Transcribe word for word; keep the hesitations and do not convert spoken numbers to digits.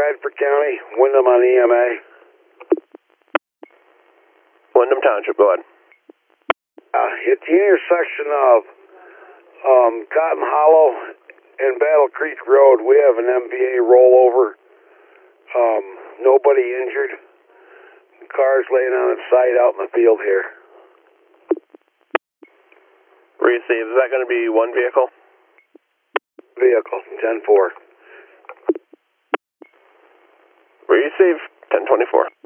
Bradford County, Wyndham on E M A. Wyndham Township, go ahead. Uh, at the intersection of um, Cotton Hollow and Battle Creek Road, we have an M V A rollover. Um, nobody injured. The car's laying on its side out in the field here. Receive. Is that going to be one vehicle? Vehicle, ten four. Receive, ten twenty-four.